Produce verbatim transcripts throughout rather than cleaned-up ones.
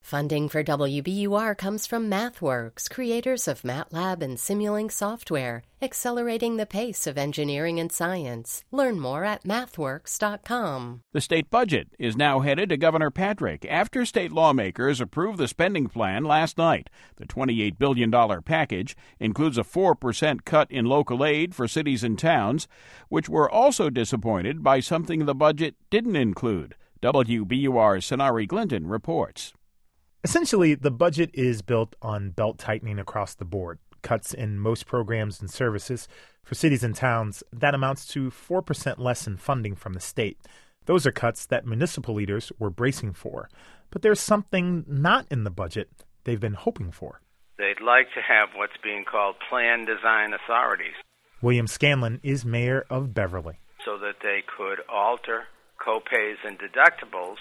Funding for W B U R comes from MathWorks, creators of MATLAB and Simulink software, accelerating the pace of engineering and science. Learn more at mathworks dot com. The state budget is now headed to Governor Patrick after state lawmakers approved the spending plan last night. The twenty-eight billion dollars package includes a four percent cut in local aid for cities and towns, which were also disappointed by something the budget didn't include. W B U R's Sonari Glinton reports. Essentially, the budget is built on belt-tightening across the board. Cuts in most programs and services. For cities and towns, that amounts to four percent less in funding from the state. Those are cuts that municipal leaders were bracing for. But there's something not in the budget they've been hoping for. They'd like to have what's being called plan design authorities. William Scanlon is mayor of Beverly. So that they could alter co-pays and deductibles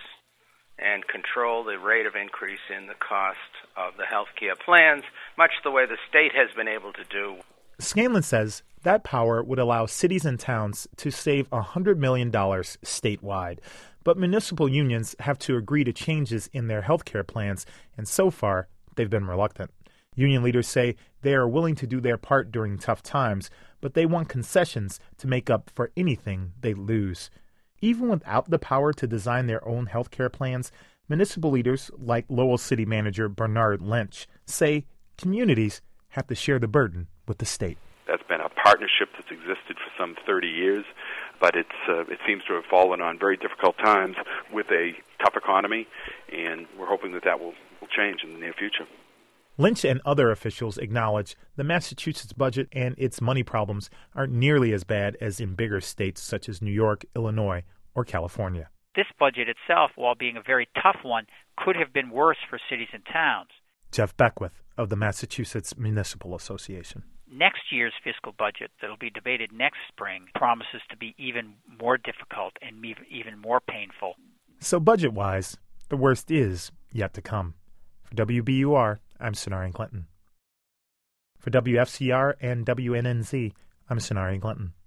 and control the rate of increase in the cost of the health care plans, much the way the state has been able to do. Scanlon says that power would allow cities and towns to save one hundred million dollars statewide. But municipal unions have to agree to changes in their health care plans, and so far, they've been reluctant. Union leaders say they are willing to do their part during tough times, but they want concessions to make up for anything they lose. Even without the power to design their own health care plans, municipal leaders like Lowell City Manager Bernard Lynch say communities have to share the burden with the state. That's been a partnership that's existed for some thirty years, but it's uh, it seems to have fallen on very difficult times with a tough economy, and we're hoping that that will, will change in the near future. Lynch and other officials acknowledge the Massachusetts budget and its money problems aren't nearly as bad as in bigger states such as New York, Illinois, or California. This budget itself, while being a very tough one, could have been worse for cities and towns. Jeff Beckwith of the Massachusetts Municipal Association. Next year's fiscal budget that will be debated next spring promises to be even more difficult and even more painful. So budget-wise, the worst is yet to come. For W B U R, I'm Sonari Glinton. For W F C R and W N N Z, I'm Sonari Glinton.